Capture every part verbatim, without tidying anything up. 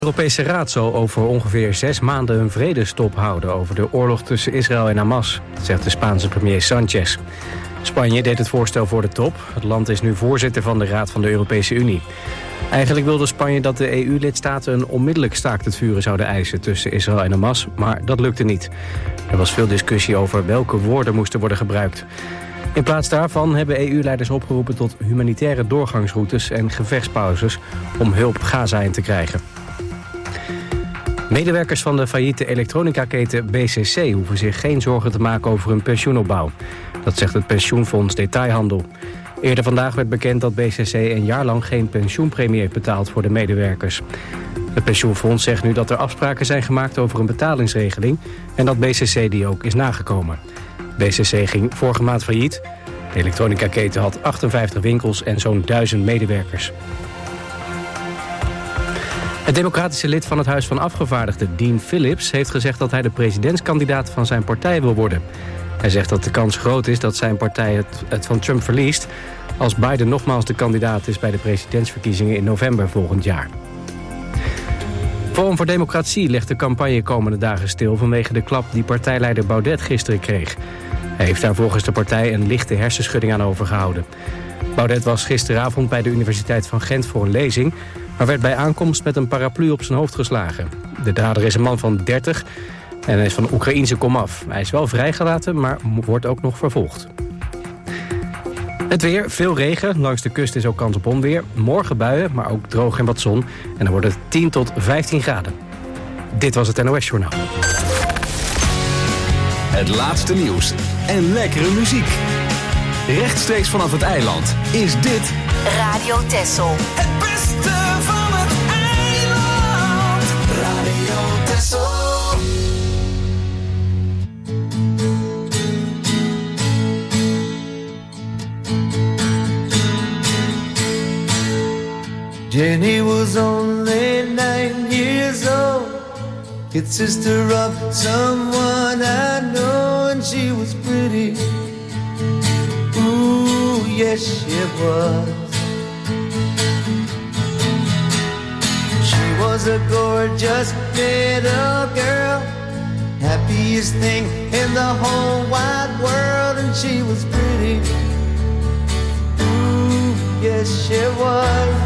De Europese Raad zal over ongeveer zes maanden een vredestop houden over de oorlog tussen Israël en Hamas, zegt de Spaanse premier Sanchez. Spanje deed het voorstel voor de top. Het land is nu voorzitter van de Raad van de Europese Unie. Eigenlijk wilde Spanje dat de E U-lidstaten een onmiddellijk staakt het vuren zouden eisen tussen Israël en Hamas, maar dat lukte niet. Er was veel discussie over welke woorden moesten worden gebruikt. In plaats daarvan hebben E U-leiders opgeroepen tot humanitaire doorgangsroutes en gevechtspauzes om hulp Gaza in te krijgen. Medewerkers van de failliete elektronica-keten B C C hoeven zich geen zorgen te maken over hun pensioenopbouw. Dat zegt het pensioenfonds Detailhandel. Eerder vandaag werd bekend dat B C C een jaar lang geen pensioenpremie heeft betaald voor de medewerkers. Het pensioenfonds zegt nu dat er afspraken zijn gemaakt over een betalingsregeling en dat B C C die ook is nagekomen. B C C ging vorige maand failliet. De elektronica-keten had achtenvijftig winkels en zo'n duizend medewerkers. Het democratische lid van het Huis van Afgevaardigden, Dean Phillips, heeft gezegd dat hij de presidentskandidaat van zijn partij wil worden. Hij zegt dat de kans groot is dat zijn partij het, het van Trump verliest als Biden nogmaals de kandidaat is bij de presidentsverkiezingen in november volgend jaar. Forum voor Democratie legt de campagne komende dagen stil vanwege de klap die partijleider Baudet gisteren kreeg. Hij heeft daar volgens de partij een lichte hersenschudding aan overgehouden. Baudet was gisteravond bij de Universiteit van Gent voor een lezing, maar werd bij aankomst met een paraplu op zijn hoofd geslagen. De dader is een man van dertig en hij is van Oekraïense komaf. Hij is wel vrijgelaten, maar wordt ook nog vervolgd. Het weer, veel regen. Langs de kust is ook kans op onweer. Morgen buien, maar ook droog en wat zon. En dan wordt het tien tot vijftien graden. Dit was het N O S-journaal. Het laatste nieuws en lekkere muziek. Rechtstreeks vanaf het eiland is dit Radio Texel. Het beste van het eiland. Radio Texel. Jenny was only nine years old, kid sister of someone I know, and she was pretty. Ooh, yes she was. She was a gorgeous little girl, happiest thing in the whole wide world, and she was pretty. Ooh, yes she was.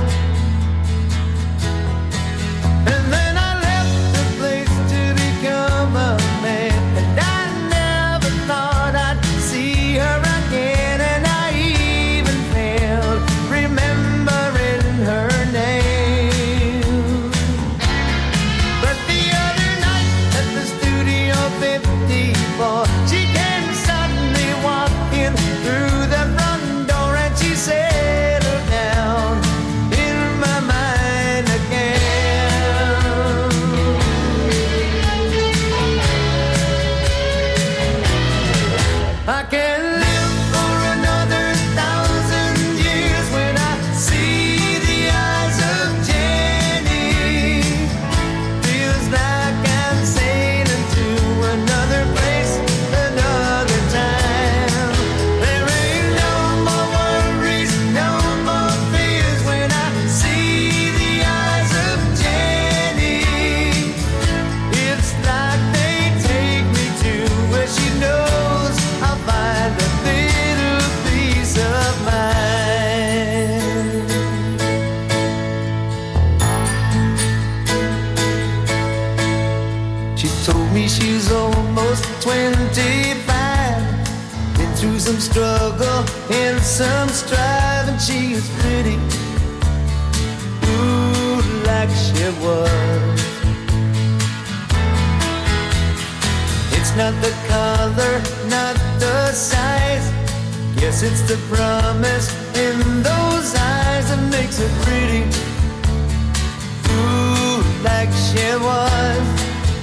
And then I left the place to become a man, and I never thought I'd see her again, and I even failed remembering her name. But the other night at the Studio fifty-four, she came suddenly walking through the front door, and she settled down in my mind again. I can't live for another thousand years when I see the eyes of Jenny. Feels like I'm sailing to another place, another time. There ain't no more worries, no more fears when I see the eyes of Jenny. It's like they take me to where she knows I'll find a little piece of mind. She told me she's almost twenty-five, been through some struggle and some strife, and she is pretty, ooh, like she was. It's not the color, not the size, guess it's the promise in those eyes that makes her pretty, ooh, like she was.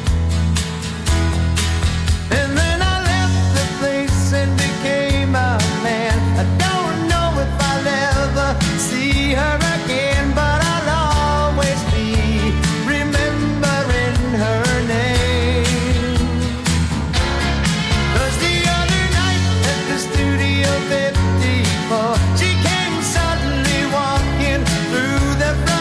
And then I left the place and became a man. I don't know if I'll ever see her again, but I'll always be remembering her name. 'Cause the other night at the Studio fifty-four, she came suddenly walking through the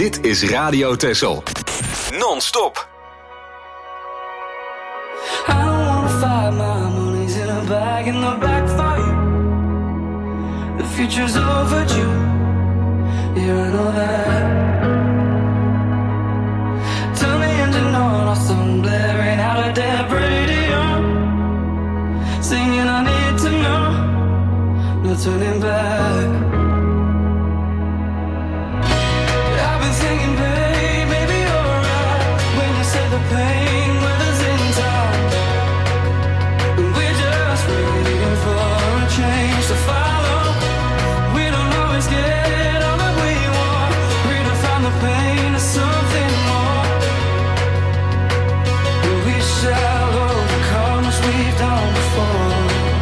Dit is Radio Texel. Non-stop. I don't wanna fight, my money's in a bag in the back for you. The future's overdue, yeah I know that. Turn the engine on, our song blaring out a dead radio. Singing I need to know, no turning back. I've been thinking, babe, maybe you're right when you say the pain weathers in time. We're just waiting for a change to follow. We don't always get all that we want. Redefine the pain to something more. We shall overcome as we've done before.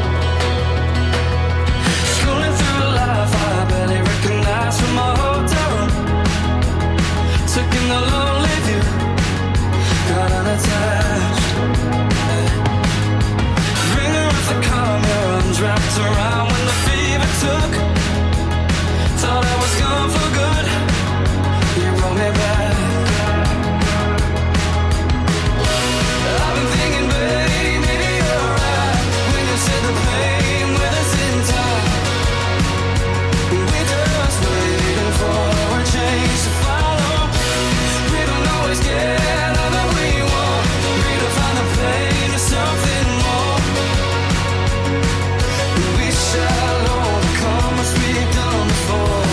Scrolling through life, I barely recognize from my hotel room. Took in the lonely view, got unattached. Ringer of the calm, your arms wrapped around when the fever took. Thought I was gone for good, you brought me back. I've been thinking, babe, maybe you're right when you said the pain with us in time. We're just waiting for a change to follow. We don't always get all that we want. Redefine the pain to something more. We shall overcome as we've done before.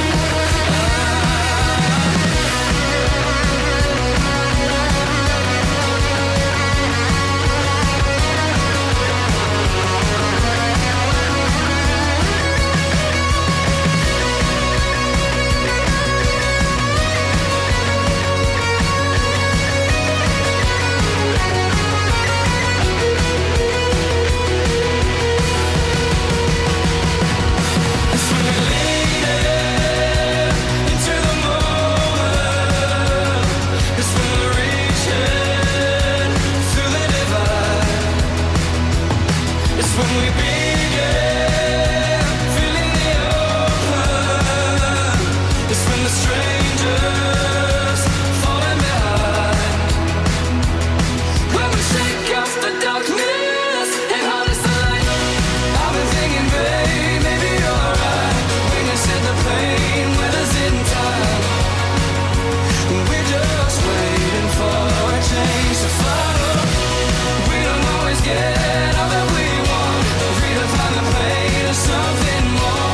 It's when we're leaning into the moment. It's when we're reaching through the divide. It's when we begin feeling the open. It's when the strangers falling behind. When we shake off the darkness and harness the light. I've been thinking, babe, maybe you're right when you said the pain weathers in time. We're just waiting for a change to follow. We don't always get all that we want. Redefine the pain to something more.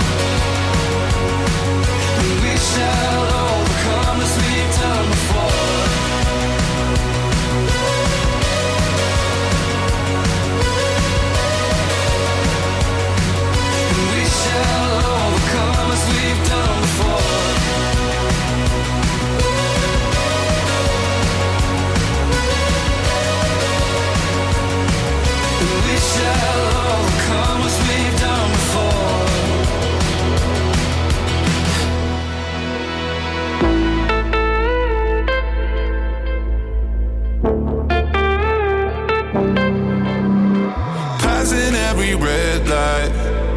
We shall overcome as we've done before. We shall overcome as we've done before. We shall overcome as we've done before. Passing every red light,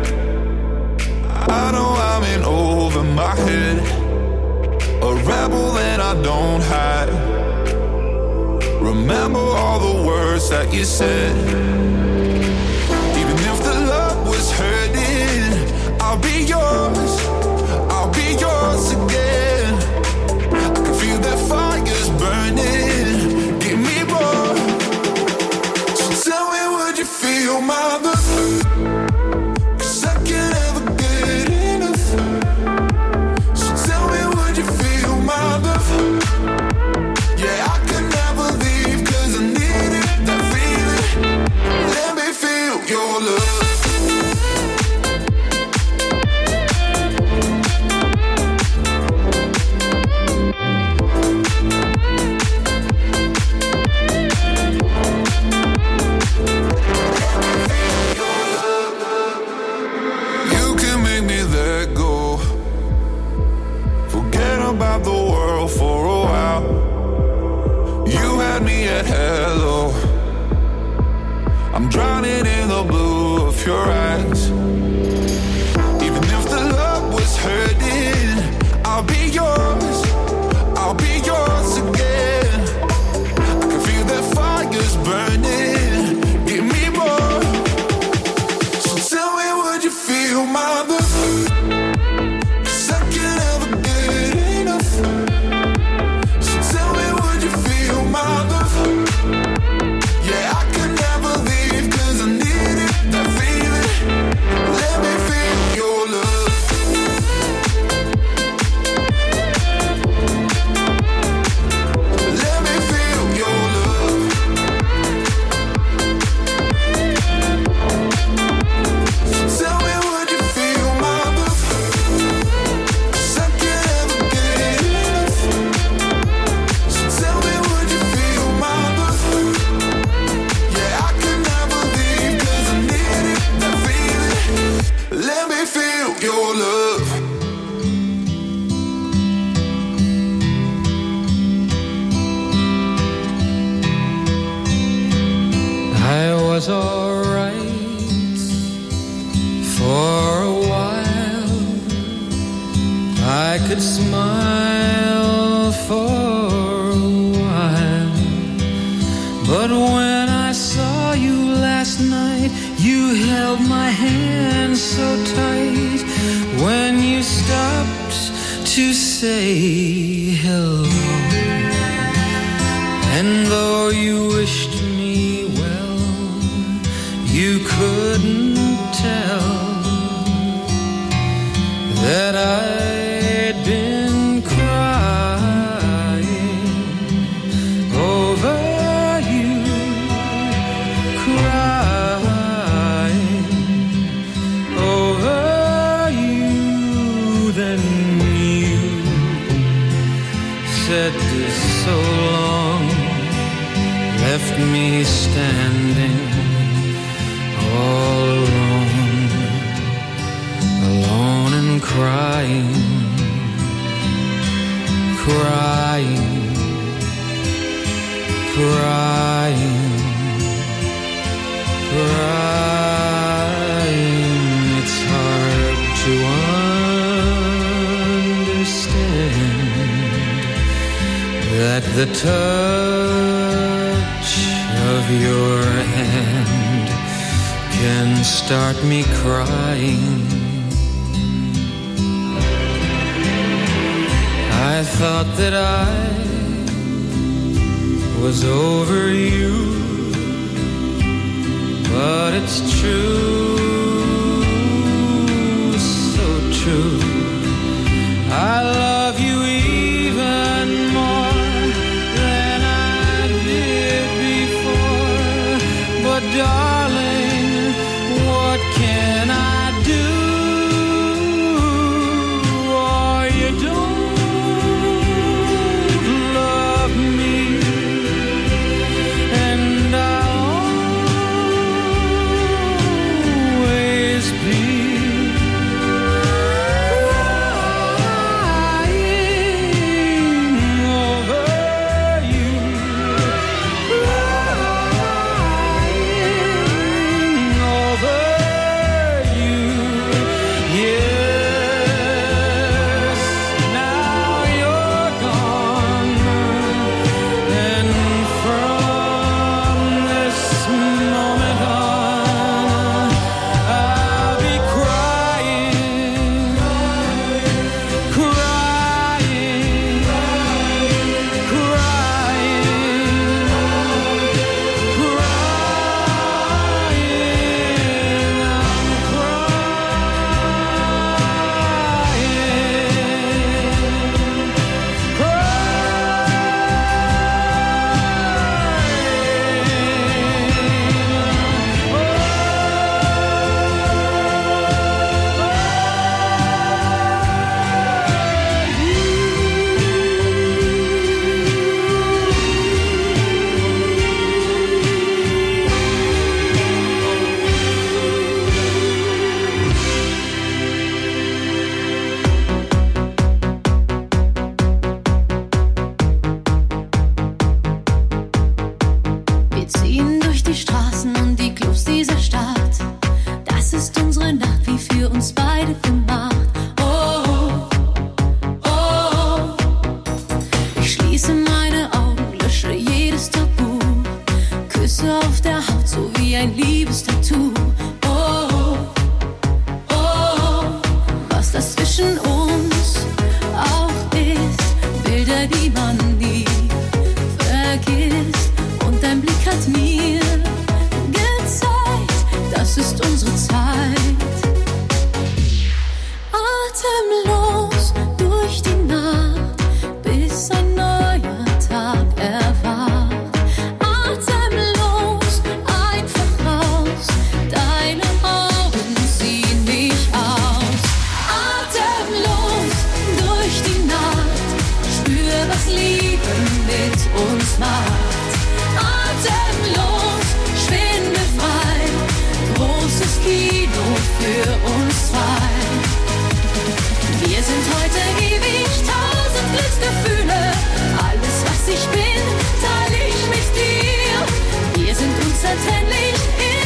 I know I'm in over my head. A rebel and I don't hide. Remember all the words that you said. Even if the love was hurting, I'll be yours, I'll be yours again. I can feel that fire's burning, give me more. So tell me, would you feel my love? 'Cause I can't ever get enough. So tell me, would you feel my love? Yeah, I can never leave 'cause I need it, that feeling. Let me feel your love. You can make me let go. Forget about the world for a while. You had me at hello. I'm drowning in the blue of your eyes. Even if the love was hurting, I'll be yours, was alright for a while. I could smile for a while, but when I saw you last night, you held my hand so tight. When you stopped to say hello, and though you wished me well, you couldn't tell that I'd been crying over you, crying over you. Then you said so long, left me standing all alone, alone and crying, crying, crying, crying. It's hard to understand that the touch of your hand can start me crying. I thought that I was over you, but it's true, so true. I love you even more than I did before, but darling, what can I do? Oh, you don't love me, and I'll always be crying over you, crying over you. Yes, now you're gone, and from this moment on, I'll be crying, crying, crying, crying. I'm Wir ziehen durch die Straßen und die Clubs dieser Stadt. Das ist unsere Nacht, wie für uns beide gemacht. Oh, oh, oh. Ich schließe meine Augen, lösche jedes Tabu. Küsse auf der Haut, so wie ein Liebestattoo. Oh, oh, was das zwischen uns auch ist. Bilder, die man nie vergisst. Und dein Blick hat mir gezeigt, das ist unsere Zeit. Atemlos durch die Nacht, bis ein neuer Tag erwacht. Atemlos, einfach raus, deine Augen ziehen mich aus. Atemlos durch die Nacht, spür, was Liebe mit uns macht. Atemlos, schwindelfrei, großes Kino für uns zwei. Wir sind heute ewig, tausend Glücksgefühle. Alles, was ich bin, teile ich mit dir. Wir sind unzertrennlich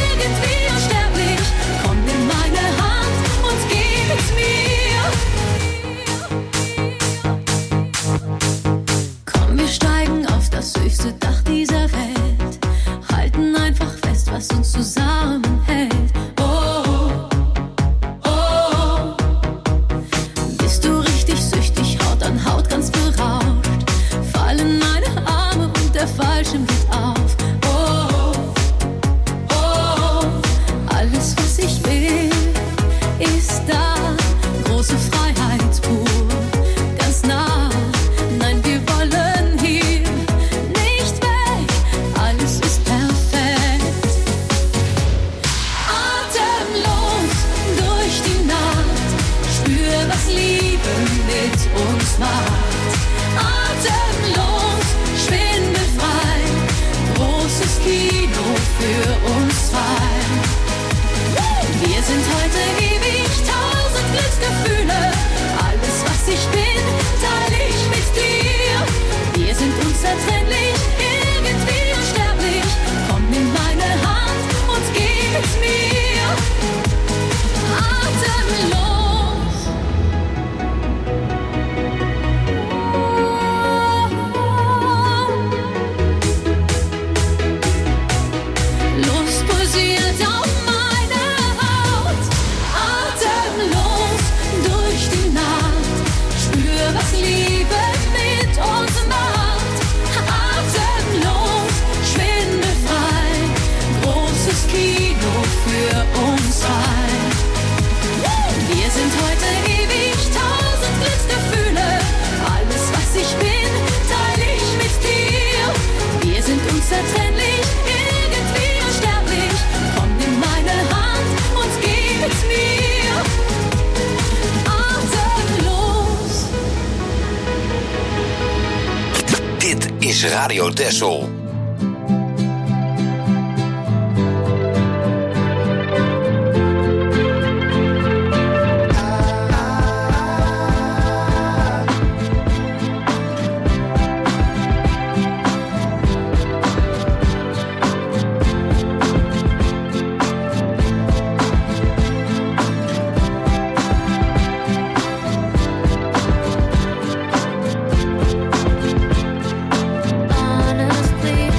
Liebe mit uns macht. Atemlos, schwindelfrei, großes Kino für uns zwei. Wir sind heute ewig, tausend Glücksgefühle. Alles, was ich bin, teile ich mit dir. Wir sind unzertrennlich, irgendwie unsterblich. Komm, nimm meine Hand und geh mit mir. Atemlos. Lust pulsiert auf meiner Haut. Atemlos durch die Nacht. Spür, was Liebe mit uns macht. Atemlos, schwindelfrei. Großes Kino für uns zwei. Wir sind heute ewig, tausend Glücksgefühle. Alles, was ich bin, teile ich mit dir. Wir sind unzertrennlich, irgendwie unsterblich. Komm, nimm meine Hand und geh mit mir. Atemlos. Dit is Radio Texel. Honestly,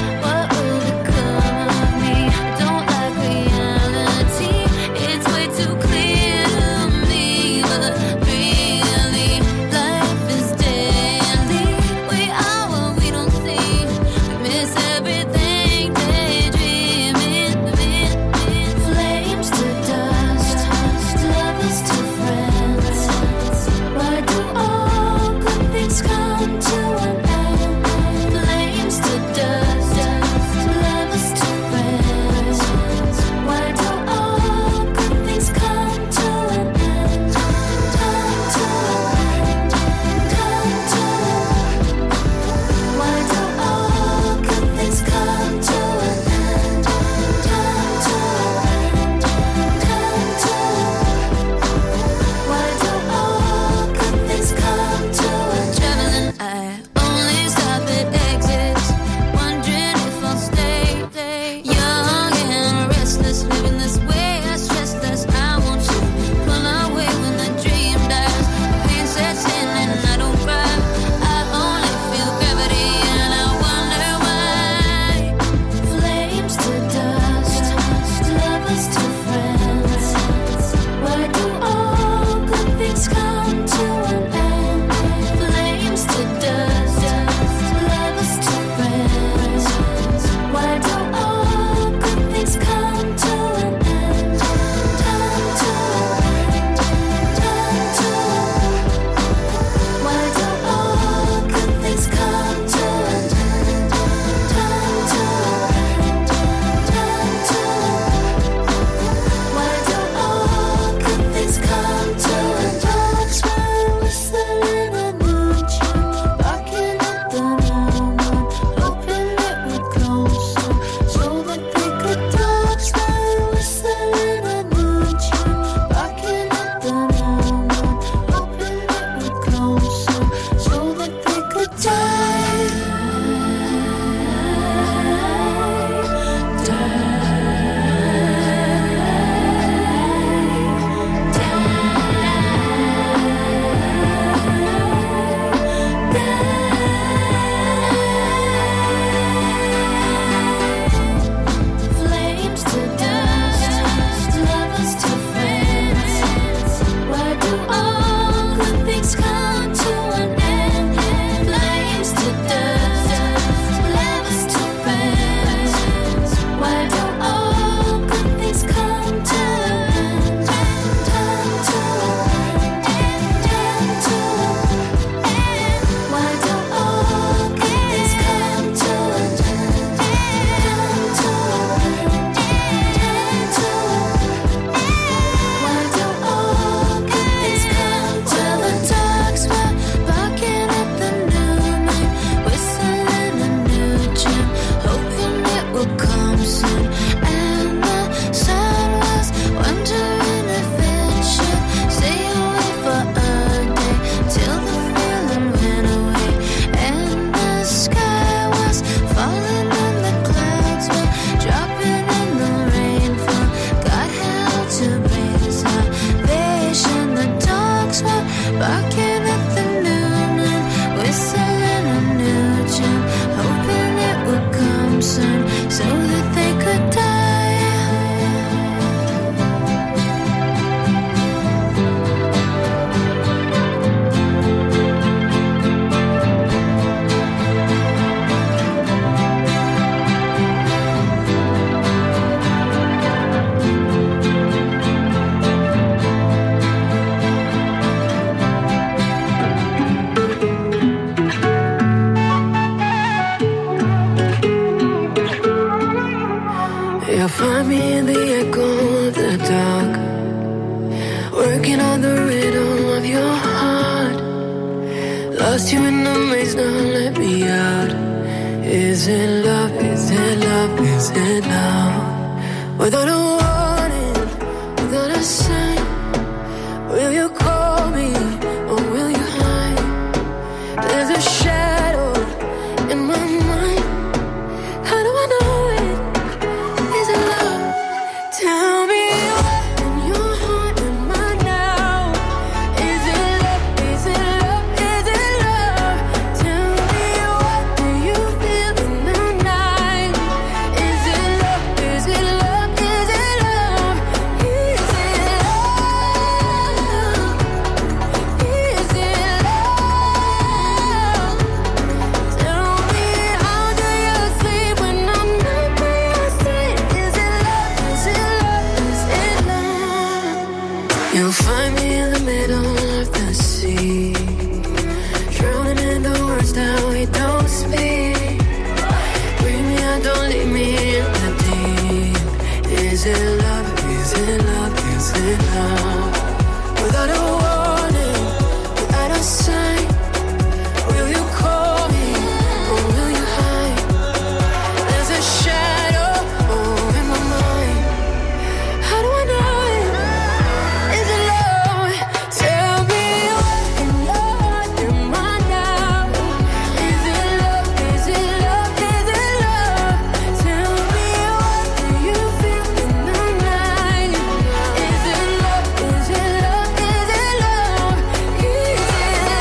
Lost you in the maze, now let me out. Is it love, is it love, is it love? Without a warning, without a sign, will you call me or will you hide? There's a shadow in my mind. How do I know it? Is it love? Tell me what in your heart am I now? Is it love? Is it love? Is it love? Tell me what do you feel in the night? Is it love? Is it love? Is it love? Is it love? Is it love? Tell me how do you sleep when I'm not by your side? Is it love? Is it love? Is it love? You'll find me in the middle of the sea, drowning in the words that we don't speak. Bring me out, don't leave me in the deep. Is it love? Is it love? Is it love? Without a warning, without a sign, will you call me or will you hide? There's a shadow oh, in my mind. How do I know it? Is it love? Tell me what in your heart am I now? Is it love? Is it love? Is it love? Tell me what do you feel in the night? Is it love? Is it love? Is it love? Is it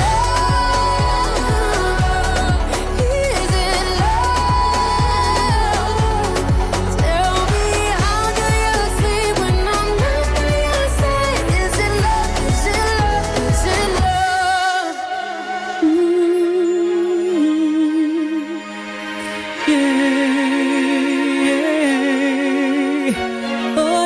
love? Is it love? Tell me how do you sleep when I'm not by your side? Is it love? Is it love? Is it love? Yeah. Oh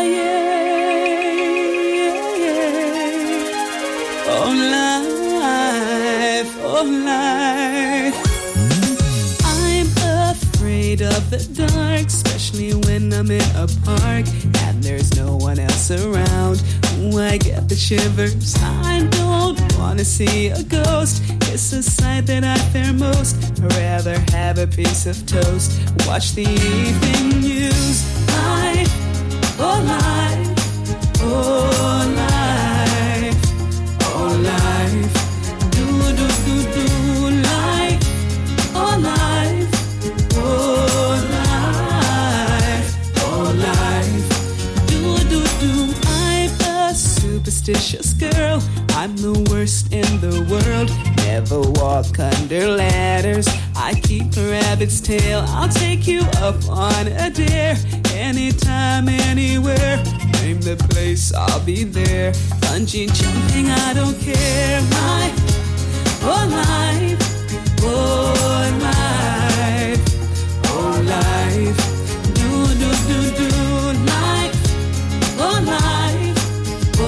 yeah. Oh life, oh life. I'm afraid of the dark, especially when I'm in a park and there's no one else around. Ooh, I get the shivers. I don't wanna see a ghost. It's a sight that I fear most. I'd rather have a piece of toast, watch the evening news. Life, oh life, oh life, oh life. Do do do do life, oh life, oh life, oh life. Do do do. I'm a superstitious girl. I'm the worst in the world. Never walk under ladders. I keep a rabbit's tail. I'll take you up on a dare. Anytime, anywhere. Name the place, I'll be there. Bungee jumping, I don't care. Life, oh life, oh life, oh life. Do do do do life, oh life, oh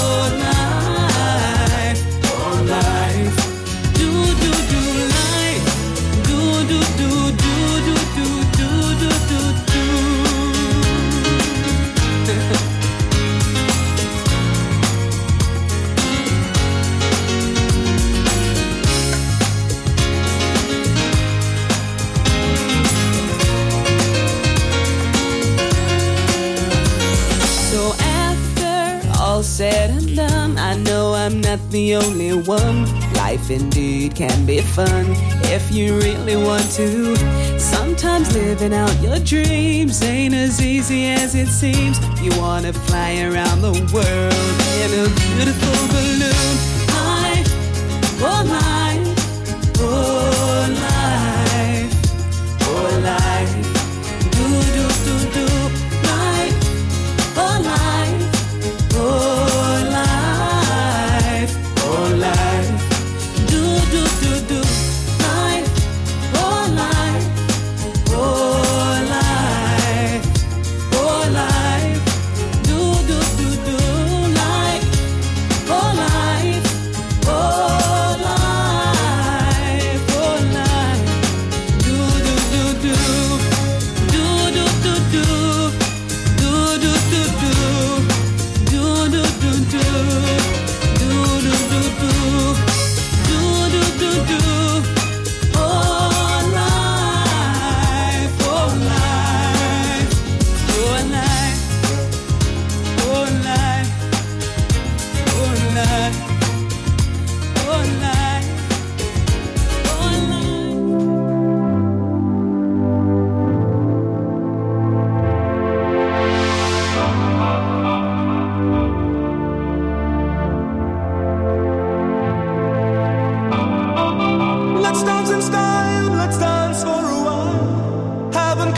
life, oh life. Do do do life, do do do do do do do do do do. So after all said and done, I know I'm not the only one. Life indeed can be fun if you really want to. Sometimes living out your dreams ain't as easy as it seems. You wanna fly around the world in a beautiful balloon. Life, oh life, oh life, oh life. Do do do do life, oh life, oh life, oh life. Do do do do life, oh life, oh life, oh life. Do do do do life, oh life,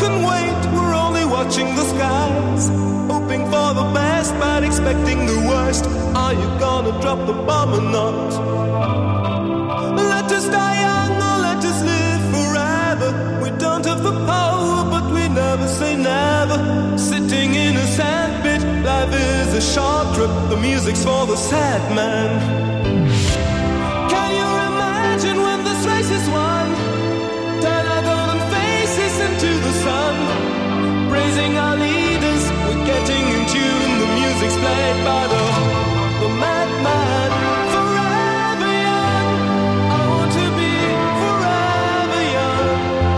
can wait, we're only watching the skies, hoping for the best but expecting the worst. Are you gonna drop the bomb or not? Let us die young or let us live forever. We don't have the power but we never say never. Sitting in a sandpit, life is a short trip. The music's for the sad man. Can you imagine when this race is won? Turn our golden faces into the sun, praising our leaders, we're getting in tune. The music's played by the, the madman. Forever young, I want to be forever young.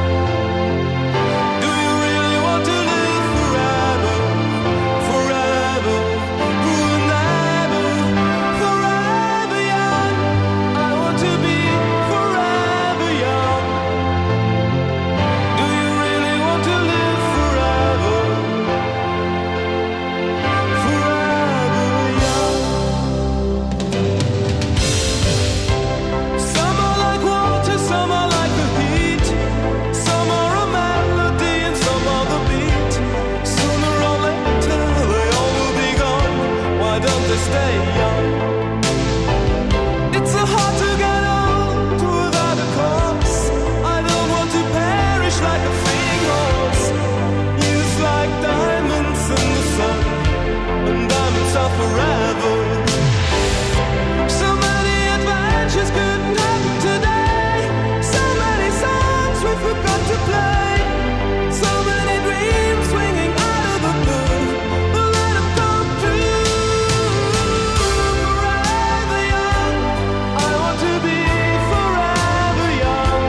Do you really want to live forever? Forever, forever, forever young. I want to be forever young. Do you really want to live forever? Forever young. Some are like water, some are like the heat. Some are a melody and some are the beat. Sooner or later they all will be gone. Why don't they stay young? It's so hard to get old without a cause. I don't want to perish like a fleeing horse. Used like diamonds in the sun, and diamonds are forever. So many adventures couldn't happen today. So many songs we forgot to play. So many dreams swinging out of the blue. But let them come true. Forever young, I want to be forever young.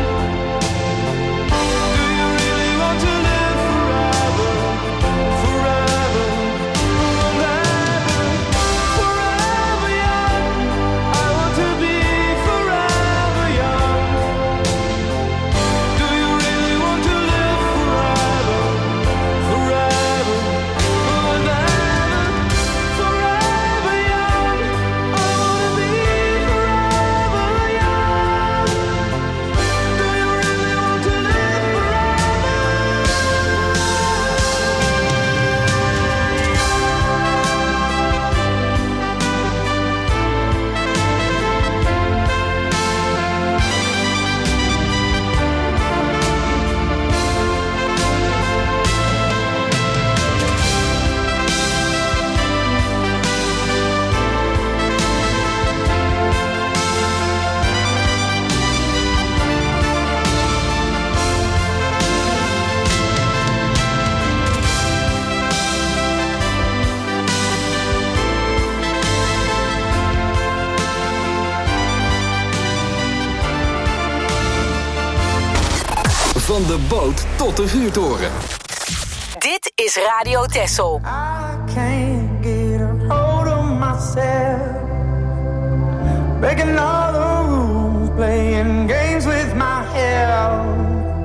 Do you really want to live forever? Forever, forever, forever young. I want to be forever young. Do you really want to live forever? Forever, forever, forever young. I want to be forever young. Do you really want to live Van de boot tot de vuurtoren. Dit is Radio Texel. I can't get a hold of myself, breaking all the rules, playing games with my health.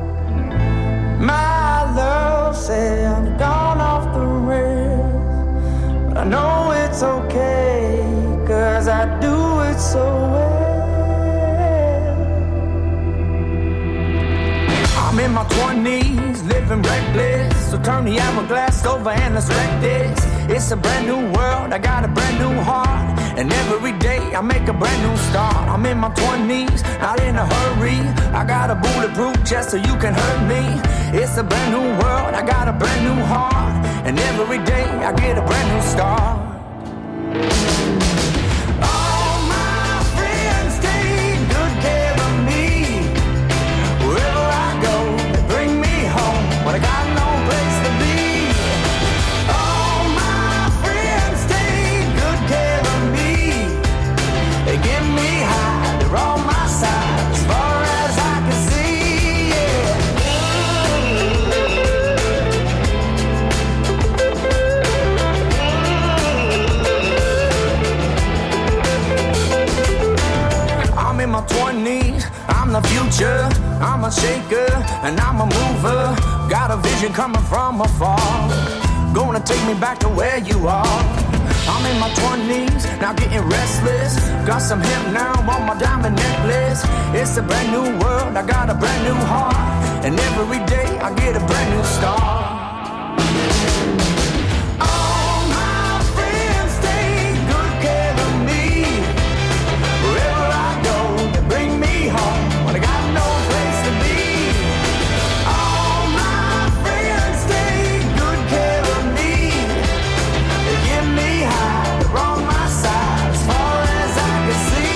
My love said I'm gone off the rails, but I know it's okay, cause I do it so well. I'm in my twenties, living reckless, so turn the hourglass over and let's wreck this. It's a brand new world, I got a brand new heart, and every day I make a brand new start. I'm in my twenties, not in a hurry, I got a bulletproof chest so you can hurt me. It's a brand new world, I got a brand new heart, and every day I get a brand new start. All my friends take good care of me. Wherever I go, they bring me home when I got no place to be. All my friends take good care of me. They get me high, they're on my side as far as I can see. Yeah. I'm in my twenties, I'm the future, I'm a shaker and I'm a mover. Got a vision coming from afar, gonna take me back to where you are. I'm in my twenties, now getting restless. Got some hemp now on my diamond necklace. It's a brand new world, I got a brand new heart, and every day I get a brand new start. All my friends take good care of me. Wherever I go, they bring me home when I got no place to be. All my friends take good care of me. They give me high, they're on my side as far as I can see.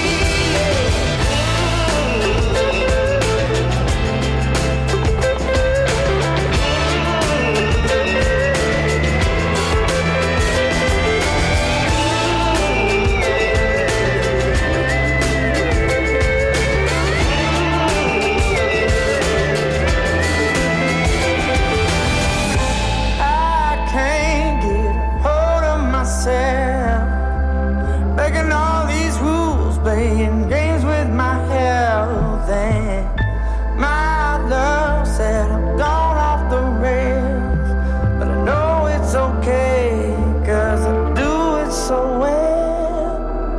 I can't get a hold of myself, making all these rules, playing games with my health. And my love said I'm gone off the rails, but I know it's okay, 'cause I do it so well.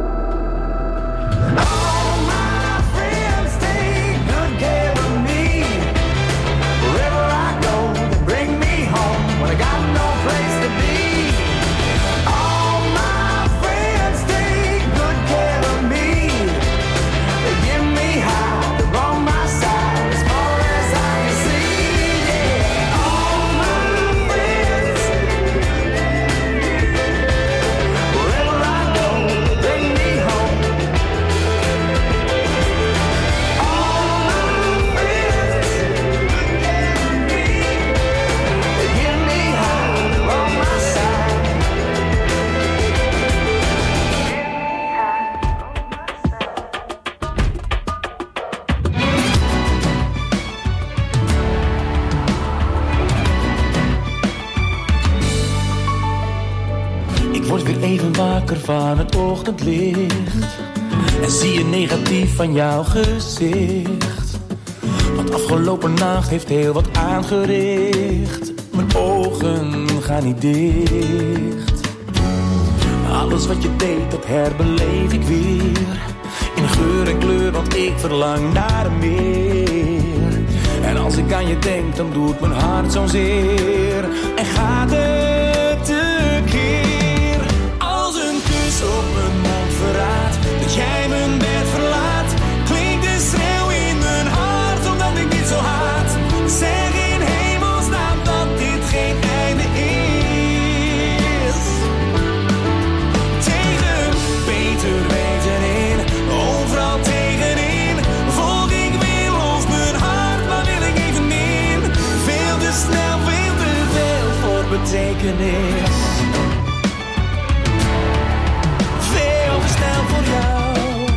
All my friends take good care of me. Wherever I go, they bring me home when I got no place to be. All my friends take good care of me. They give me high, they're on my side as far as I can see. Yeah, all my friends. Wherever I go, they bring me home. All my friends. They give me high, they're on my side. Ik word weer even wakker van het ochtendlicht en zie je negatief van jouw gezicht. Want afgelopen nacht heeft heel wat aangericht. Mijn ogen gaan niet dicht. Alles wat je deed, dat herbeleef ik weer. In geur en kleur, want ik verlang naar meer. En als ik aan je denk, dan doet mijn hart zo'n zeer. En gaat het tekeer. Als een kus op mijn mond verraadt dat jij mijn bed verlaat, klinkt de schreeuw in mijn hart omdat ik niet zo haat. Zeg in hemelsnaam dat dit geen einde is. Tegen beter weten in, overal tegenin, volg ik weer los mijn hart, maar wil ik even in. Veel te snel, veel te veel voor betekenis. Veel te snel voor jou.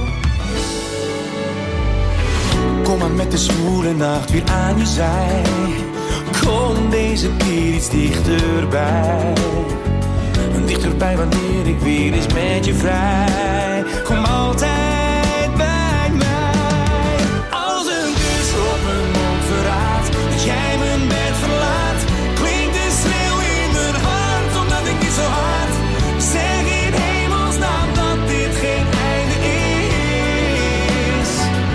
Kom maar met de zwoele nacht weer aan je zij. Kom deze keer iets dichterbij. Dichterbij wanneer ik weer eens met je vrij. Kom altijd bij mij. Als een kus op mijn mond verraadt dat jij mijn bed verlaat, klinkt de schreeuw in mijn hart omdat ik niet zo hard. Zeg in hemelsnaam dat dit geen einde is.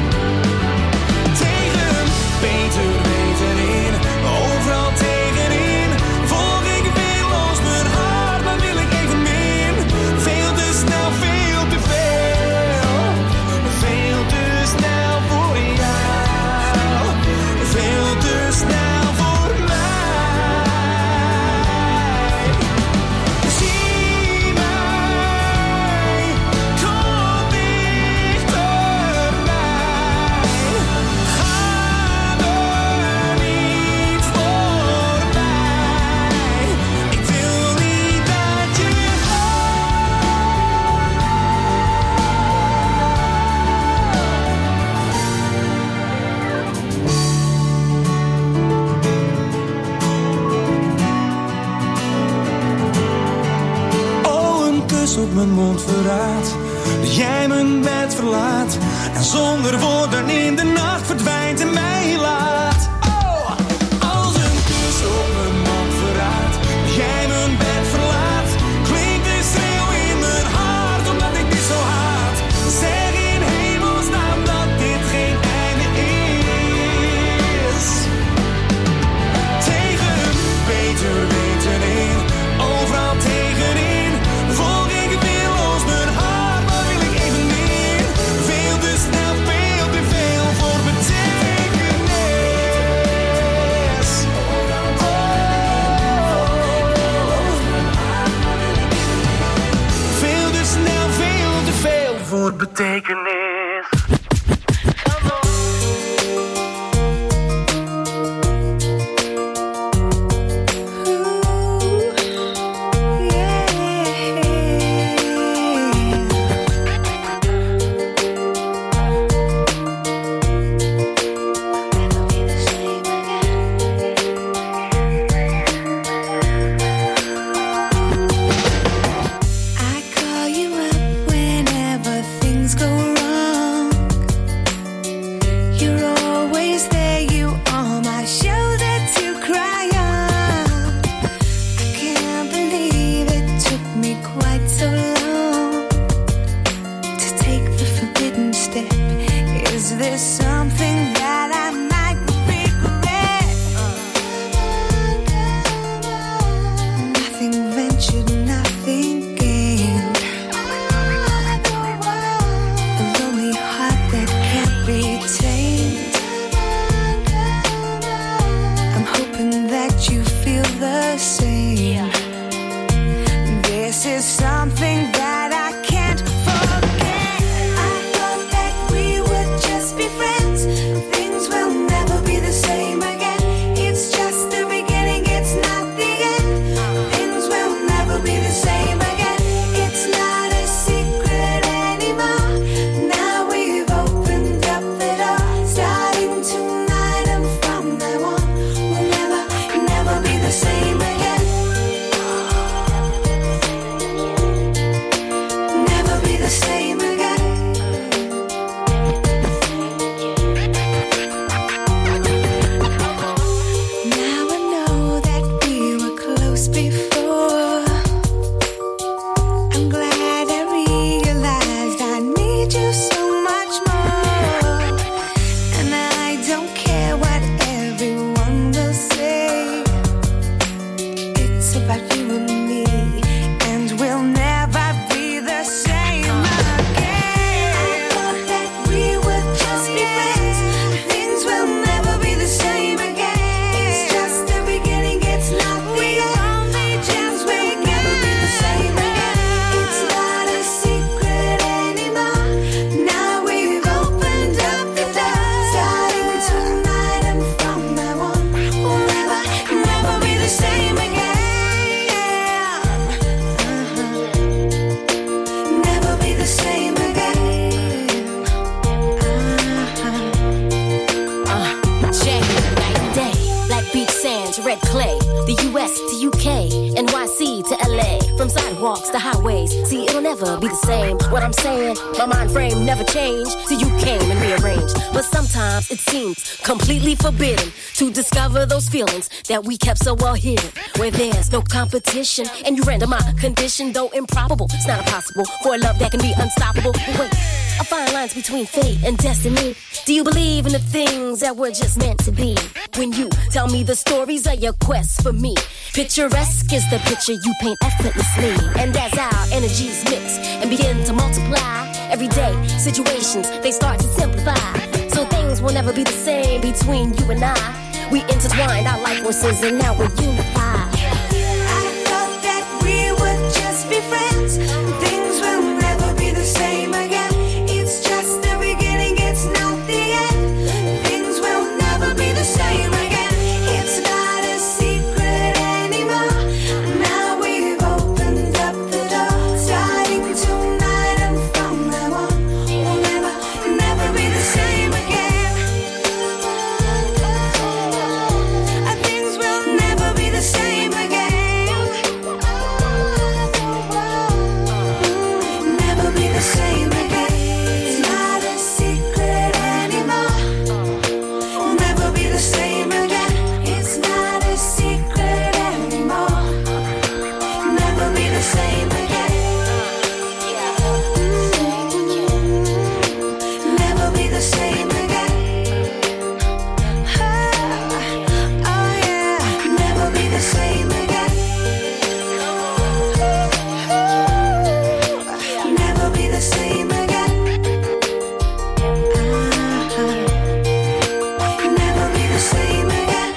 Tegen beter weten in, overal tegenin, volg ik weer los mijn hart, maar wil ik even min. Veel te snel, veel te veel. Veel te snel voor jou. Veel te snel voor mij. Zie mij, kom dichterbij. Ga er niet voorbij. Ik wil niet dat je Oh, een kus op mijn mond verraadt dat jij mijn bed verlaat en zonder woorden in de nacht verdwijnt en mij laat. Oh, als een kus op mijn mond verraadt dat jij mijn bed verlaat, klinkt de schreeuw in mijn hart omdat ik niet zo haat. Zeg in hemelsnaam dat dit geen einde is. Is this something that I might regret? Nothing ventured, nothing gained. A lonely heart that can't be tamed. I'm hoping that you feel the same. This is something that I can't forget. I thought that we would just be friends. Things will never be the same again. It's just the beginning, it's not the end. Things will never be the same again. It's not a secret anymore. Now we've opened up the door. Starting tonight and from now on, we'll never, never be the same again. Same again. Now I know that we were close before. I'm glad I realized I need you so much more. And I don't care what everyone will say. It's about you and me, and we'll never be the same. Red clay, the U S to U K, N Y C to L A, from sidewalks to highways. See, it'll never be the same. What I'm saying, my mind frame never changed till you came and rearranged. But sometimes it seems completely forbidden to discover those feelings that we kept so well hidden. Where there's no competition, and you render my condition, though improbable. It's not impossible for a love that can be unstoppable. But wait, I find lines between fate and destiny. Do you believe in the things that were just meant to be? When you tell me the stories of your quest for me, picturesque is the picture you paint effortlessly. And as our energies mix and begin to multiply, everyday situations, they start to simplify. So things will never be the same between you and I. We intertwined our life forces and now we're unified. I thought that we would just be friends. Things will never be the same again. It's just the beginning, it's not the end. Things will never be the same again. It's not a secret anymore. Now we've opened up the door. Starting tonight and from now on, we'll never, never be the same again. Things will never be the same again. Never be the same again. It's not a secret anymore. Never be the same again. It's not a secret anymore. Never be the same again. Never be the same again. Oh, oh yeah. Never be the same again. Never be the same again. Never be the same again.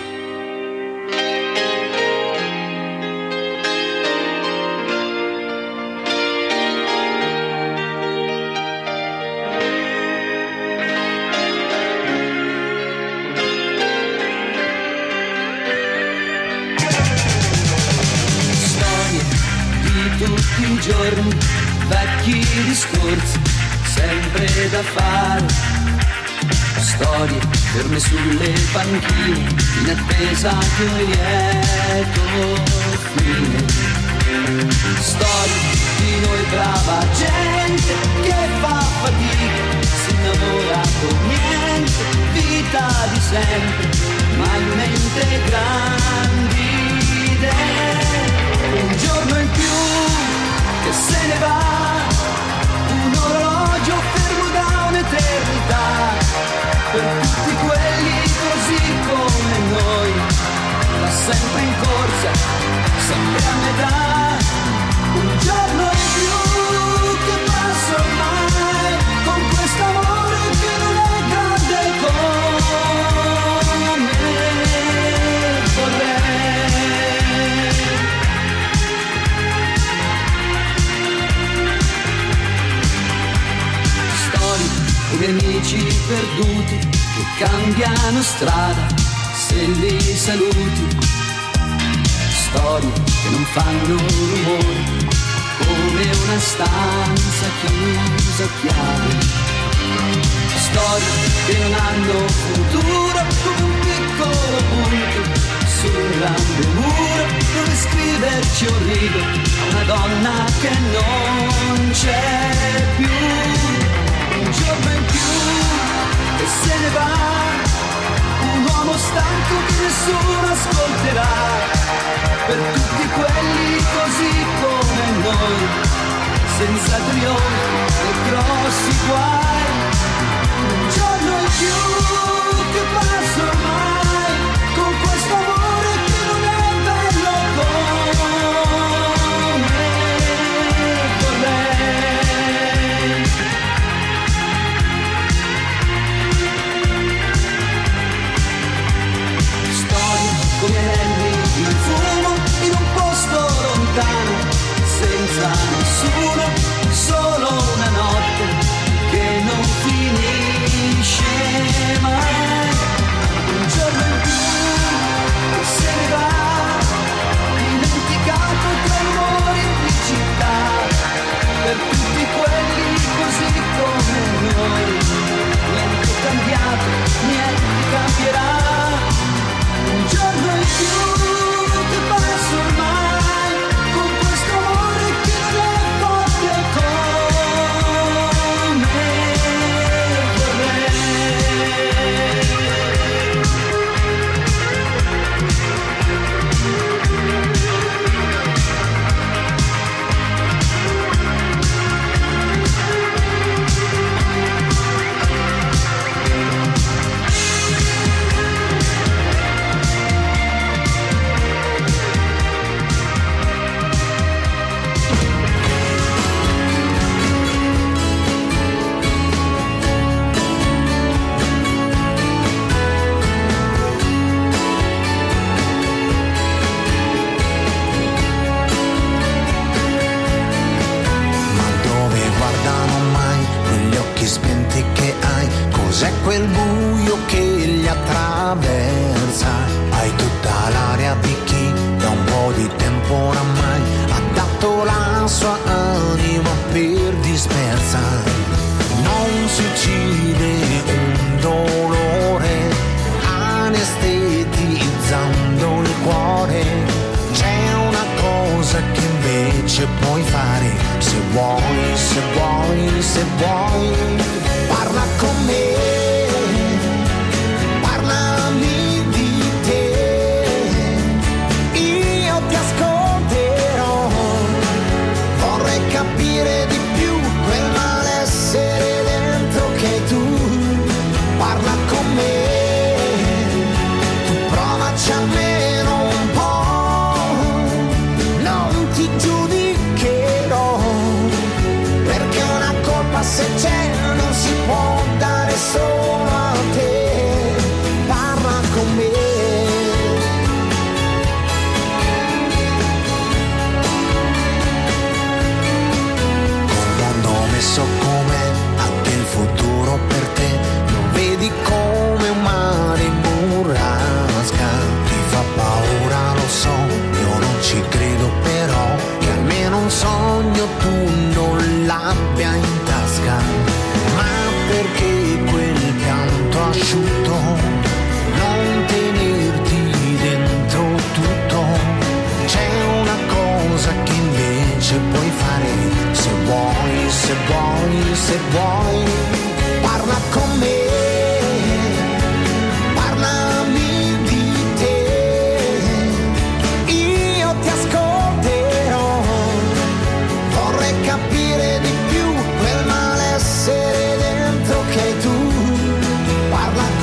Storie di tutti i giorni, vecchi discorsi, sempre da fare. Storie ferme sulle panchine, in attesa di un lieto fine. Storie di noi brava gente che fa fatica, si innamora con niente, vita di sempre, ma in mente grandi idee. Un giorno in più che se ne va, un orologio fermo da un'eternità. per tutti quelli così come noi, ma sempre in corsa, sempre a metà, un giorno in più che passa ormai, con quest'amore che non è grande come vorrei. Storie come amici perduti che cambiano strada se li saluti, storie che non fanno rumore come una stanza chiusa a chiave, storie che non hanno futuro come un piccolo punto sul grande muro dove scriverci un rigo a una donna che non c'è più, un giorno in più che se ne va, un uomo stanco che nessuno ascolterà, per tutti quelli così come noi, senza trionfi e grossi guai, un giorno in più che passa ormai, con questo amore che non è bello come vorrei. Storie come anelli in fumo in un posto lontano, senza nessuno, solo una notte che non finisce mai, un giorno in più che se ne va, dimenticato tra i muri di città, per tutti quelli così come noi, niente è cambiato, niente cambierà, un giorno in più che passa ormai, con questo amore che non è forte come vorrei. Spenti che hai, cos'è quel buio che li attraversa? Hai tutta l'aria di chi da un po' di tempo oramai ha dato la sua anima per dispersa. Non si uccide un dolore anestetizzando il cuore, c'è una cosa che invece puoi fare, se vuoi, se vuoi, se vuoi, parla con me, parlami di te, io ti ascolterò, vorrei capire di più quel malessere dentro che hai tu, parla con me, tu provaci almeno un po', non ti giudicherò, perché una colpa se c'è non si può dare solo a te, parla con me. Col mondo messo com'è, anche il futuro per te lo vedi come un mare in burrasca, ti fa paura lo so, io non ci credo però, che almeno un sogno tu non l'abbia in tasca, ma perché quel pianto asciutto non tenerti dentro tutto, c'è una cosa che invece puoi fare, se vuoi, se vuoi, se vuoi, parla con me, parlami di te, io ti ascolterò, vorrei capire di più quel malessere dentro che hai tu, parla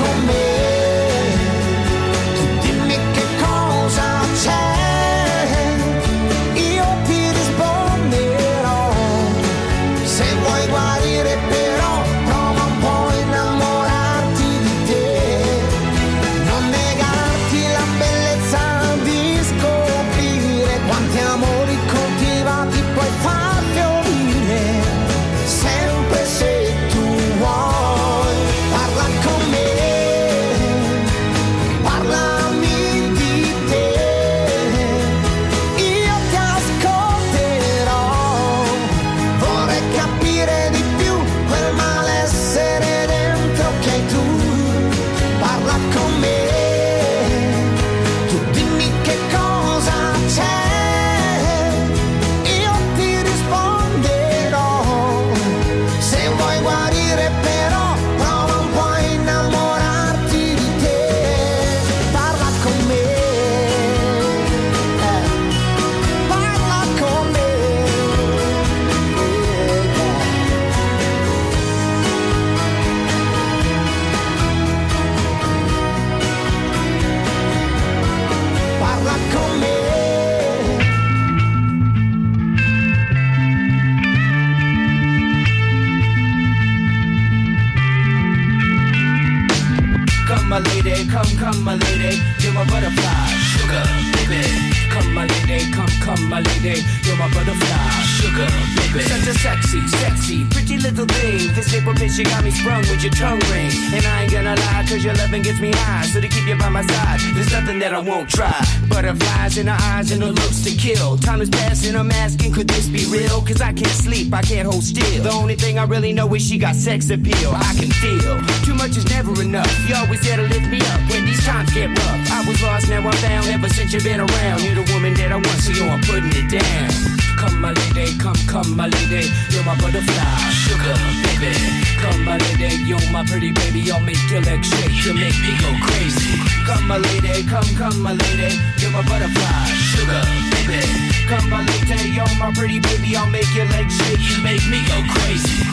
my lady, come, come, my lady, you're my butterfly, sugar, baby. Come, my lady, come, come, my lady, you're my butterfly, sugar, baby. Such a sexy, sexy, pretty little thing. This April bitch, you got me sprung with your tongue ring. And I ain't gonna lie, cause your loving gets me high. So to keep you by my side, there's nothing that I won't try. Butterflies in her eyes and her looks to kill. Time is passing, I'm asking, could this be real? Cause I can't sleep, I can't hold still. The only thing I really know is she got sex appeal. I can feel, too much is never enough. You always there to lift me up when these times get rough. I was lost, now I'm found, ever since you've been around. You're the woman that I want, so yo, I'm putting it down. Come, my lady, come, come, my lady, you're my butterfly, sugar, baby. Come, my lady, you're my pretty baby, I'll make your legs shake, you'll make me go crazy. Come, my lady, come, come, my lady, you're my butterfly, sugar, baby. Come, my lady, you're my pretty baby, I'll make your legs shake, you make me go crazy.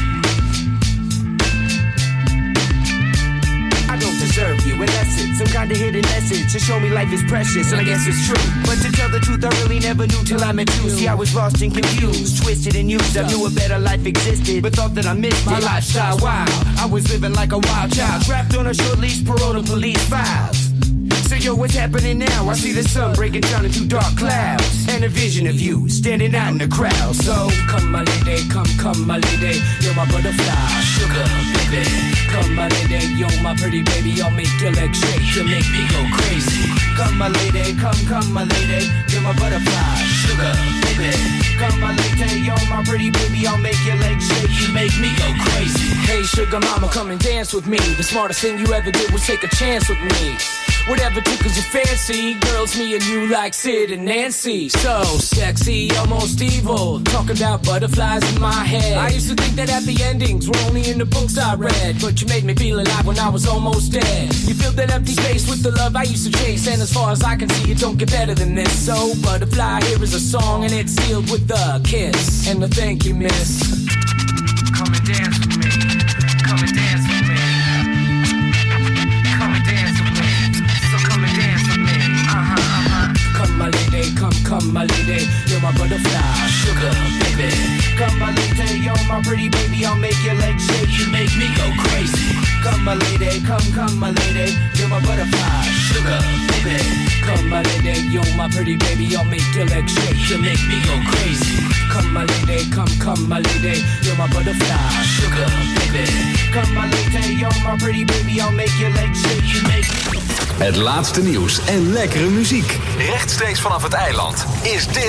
I don't deserve you, unless it's some kind of hidden message to show me life is precious, and I guess it's true. But to tell the truth, I really never knew till I met you. See, I was lost and confused, twisted and used. I knew a better life existed, but thought that I missed my lifestyle. Wow, I was living like a wild child, trapped on a short leash, parole to police files. So yo, what's happening now? I see the sun breaking down into dark clouds, and a vision of you standing out in the crowd. So come, my lady, come, come, my lady, you're my butterfly, sugar, baby. Come, my lady, you're my pretty baby, I'll make your legs shake, you'll make me go crazy. Come, my lady, come, come, my lady, you're my butterfly, sugar, baby. Come, my lady, you're my pretty baby, I'll make your legs shake, you make me go crazy. Hey, sugar mama, come and dance with me. The smartest thing you ever did was take a chance with me. Whatever tickles your fancy, girls, me and you like Sid and Nancy. So sexy, almost evil, talking about butterflies in my head. I used to think that happy endings were only in the books I read, but you made me feel alive when I was almost dead. You filled that empty space with the love I used to chase, and as far as I can see, it don't get better than this. So butterfly, here is a song, and it's sealed with a kiss and a thank you, miss. Come and dance with me, come and dance with me, come and dance with me. Uh-huh, uh-huh. Come, my lady, come, come, my lady, you're my butterfly, sugar, baby. Come, my lady, you're my pretty baby, I'll make your legs shake, you make me go crazy. Come, my lady, come, come, my lady, you're my butterfly, sugar, baby. Come, my lady, you're my pretty baby, I'll make your legs shake, you make me go crazy. Come, my lady, come, come, my lady, you're my butterfly, sugar, baby. Come, my lady, you're my pretty baby, I'll make your legs shake, you make me. Het laatste nieuws en lekkere muziek. Rechtstreeks vanaf het eiland is dit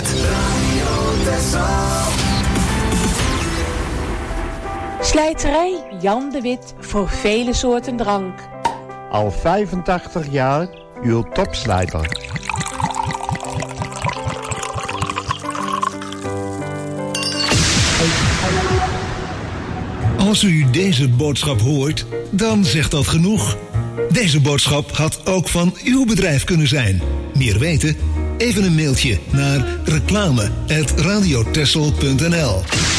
Slijterij Jan de Wit voor vele soorten drank. Al vijfentachtig jaar uw topslijter. Als u deze boodschap hoort, dan zegt dat genoeg. Deze boodschap had ook van uw bedrijf kunnen zijn. Meer weten? Even een mailtje naar reclame apenstaartje radiotessel punt n l.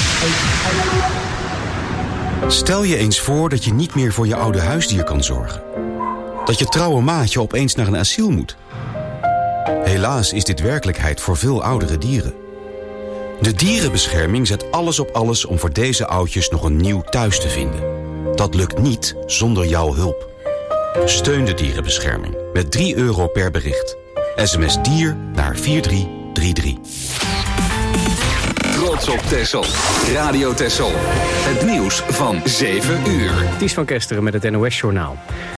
Stel je eens voor dat je niet meer voor je oude huisdier kan zorgen. Dat je trouwe maatje opeens naar een asiel moet. Helaas is dit werkelijkheid voor veel oudere dieren. De dierenbescherming zet alles op alles om voor deze oudjes nog een nieuw thuis te vinden. Dat lukt niet zonder jouw hulp. Steun de dierenbescherming met drie euro per bericht. S M S dier naar vier drie drie drie. Trots op Texel. Radio Texel. Het nieuws van zeven uur. Ties van Kesteren met het N O S-journaal.